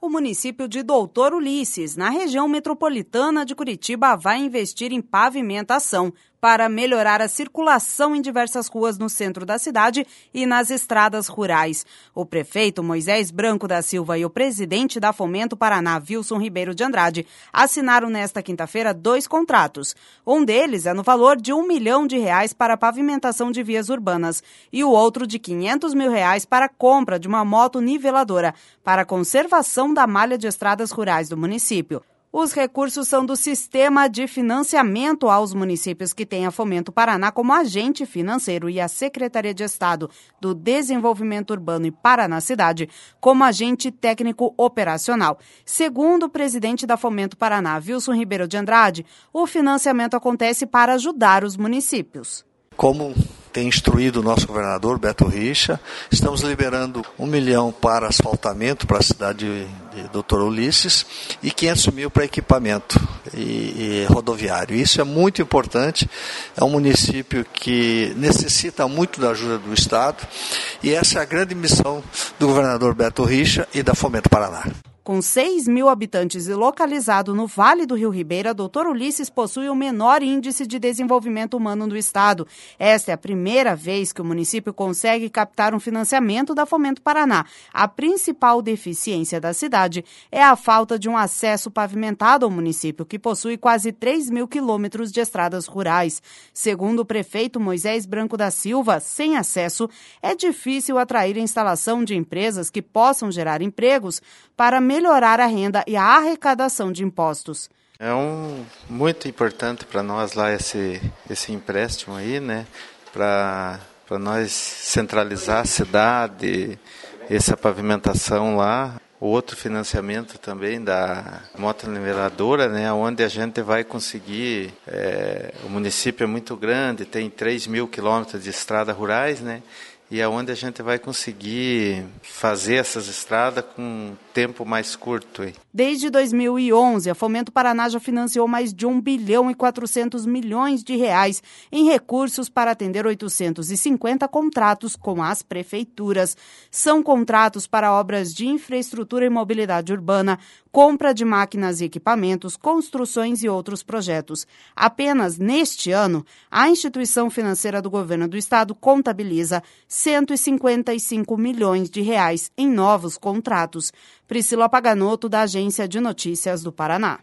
O município de Doutor Ulisses, na região metropolitana de Curitiba, vai investir em pavimentação para melhorar a circulação em diversas ruas no centro da cidade e nas estradas rurais. O prefeito Moisés Branco da Silva e o presidente da Fomento Paraná, Wilson Ribeiro de Andrade, assinaram nesta quinta-feira 2 contratos. Um deles é no valor de R$1 milhão para a pavimentação de vias urbanas e o outro de R$500 mil para a compra de uma moto niveladora para a conservação da malha de estradas rurais do município. Os recursos são do Sistema de Financiamento aos Municípios, que tem a Fomento Paraná como agente financeiro e a Secretaria de Estado do Desenvolvimento Urbano e Paraná Cidade como agente técnico operacional. Segundo o presidente da Fomento Paraná, Wilson Ribeiro de Andrade, o financiamento acontece para ajudar os municípios. Como tem instruído o nosso governador, Beto Richa, estamos liberando R$1 milhão para asfaltamento para a cidade de Doutor Ulisses e R$500 mil para equipamento e rodoviário. Isso é muito importante, é um município que necessita muito da ajuda do Estado e essa é a grande missão do governador Beto Richa e da Fomento Paraná. Com 6 mil habitantes e localizado no Vale do Rio Ribeira, Doutor Ulisses possui o menor índice de desenvolvimento humano do estado. Esta é a primeira vez que o município consegue captar um financiamento da Fomento Paraná. A principal deficiência da cidade é a falta de um acesso pavimentado ao município, que possui quase 3 mil quilômetros de estradas rurais. Segundo o prefeito Moisés Branco da Silva, sem acesso, é difícil atrair a instalação de empresas que possam gerar empregos para melhorar a renda e a arrecadação de impostos. É muito importante para nós lá esse empréstimo aí, né? Para nós centralizar a cidade, essa pavimentação lá. O outro financiamento também da moto niveladora, né? Onde a gente vai conseguir, o município é muito grande, tem 3 mil quilômetros de estradas rurais, né? E é onde a gente vai conseguir fazer essas estradas com um tempo mais curto. Desde 2011, a Fomento Paraná já financiou mais de R$1 bilhão e 400 milhões em recursos para atender 850 contratos com as prefeituras. São contratos para obras de infraestrutura e mobilidade urbana, compra de máquinas e equipamentos, construções e outros projetos. Apenas neste ano, a instituição financeira do governo do estado contabiliza R$155 milhões em novos contratos. Priscila Paganoto, da Agência de Notícias do Paraná.